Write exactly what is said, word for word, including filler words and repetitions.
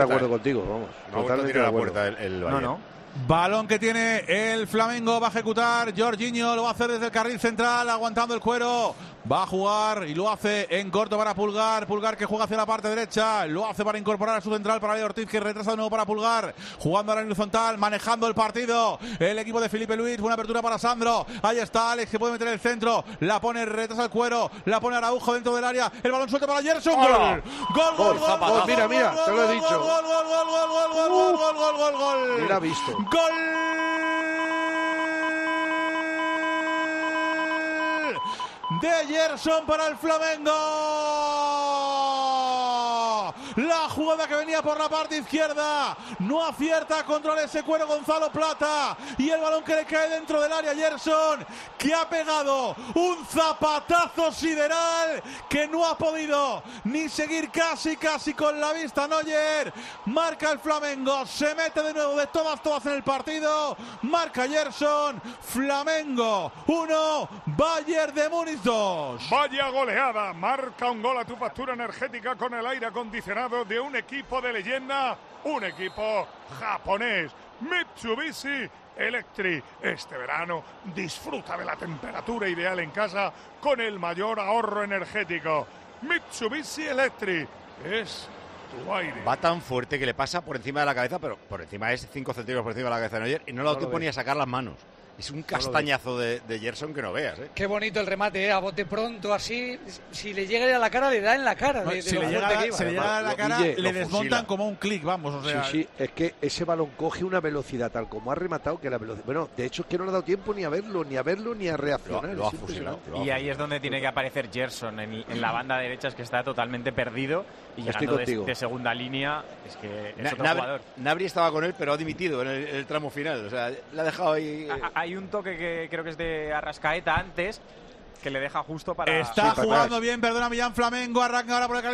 De acuerdo contigo, vamos. No, totalmente de acuerdo. La puerta el, el no, no. Balón que tiene el Flamengo, va a ejecutar Jorginho, lo va a hacer desde el carril central, aguantando el cuero, va a jugar y lo hace en corto para Pulgar, Pulgar que juega hacia la parte derecha, lo hace para incorporar a su central para Leo Ortiz, que retrasa de nuevo para Pulgar, jugando ahora en horizontal, manejando el partido, el equipo de Felipe Luis, buena apertura para Sandro, ahí está Alex que puede meter el centro, la pone, retrasa el cuero, la pone Araujo dentro del área, el balón suelto para Gerson, gol, gol, gol, gol, gol, gol, mira, mira, te lo he dicho, gol, gol, gol, gol, gol, gol, gol, gol, gol, gol, gol, mira, visto. ¡Gol! De Gerson para el Flamengo. La jugada que venía por la parte izquierda no acierta, controla ese cuero Gonzalo Plata y el balón que le cae dentro del área. Gerson, que ha pegado un zapatazo sideral que no ha podido ni seguir casi casi con la vista. Neuer marca el Flamengo, se mete de nuevo de todas todas en el partido, marca Gerson. Flamengo uno, Bayern de Múnich dos. Vaya goleada, marca un gol a tu factura energética con el aire acondicionado de un equipo de leyenda, un equipo japonés, Mitsubishi Electric. Este verano disfruta de la temperatura ideal en casa con el mayor ahorro energético. Mitsubishi Electric es tu aire. Va tan fuerte que le pasa por encima de la cabeza, pero por encima es cinco centímetros por encima de la cabeza de Neuer y no le ha dado tiempo ni a sacar las manos. Es un castañazo de, de Gerson que no veas, ¿eh? Qué bonito el remate, ¿eh? A bote pronto, así. Si le llega a la cara, le da en la cara. No, de, si de le llega, que iba. se le llega a la cara, Guille, le desmontan fusila. como un clic, vamos. O sea, sí, sí, es que ese balón coge una velocidad tal como ha rematado que la velocidad. Bueno, de hecho es que no le ha dado tiempo ni a verlo, ni a verlo, ni a reaccionar. Lo, lo ha es fusilado. impresionante. Lo ha Y ahí es donde tiene que aparecer Gerson, en, en la banda derecha, es que está totalmente perdido. Y Estoy llegando de, contigo. de segunda línea, es que es Na- otro Nabri, jugador. Nabri estaba con él, pero ha dimitido en el, en el tramo final. O sea, le ha dejado ahí. Eh. A- Hay un toque que creo que es de Arrascaeta antes, que le deja justo para... está Sí, para jugando atrás. bien, perdona Millán Flamengo, arranca ahora por el